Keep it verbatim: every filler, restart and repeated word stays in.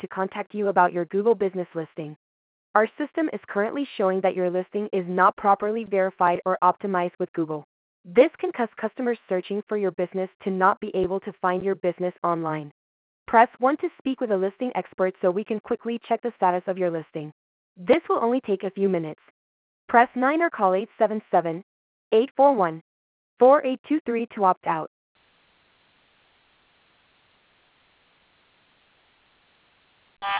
to contact you about your Google business listing. Our system is currently showing that your listing is not properly verified or optimized with Google. This can cause customers searching for your business to not be able to find your business online. Press one to speak with a listing expert so we can quickly check the status of your listing. This will only take a few minutes. Press nine or call eight seven seven, eight four one, four eight two three to opt out.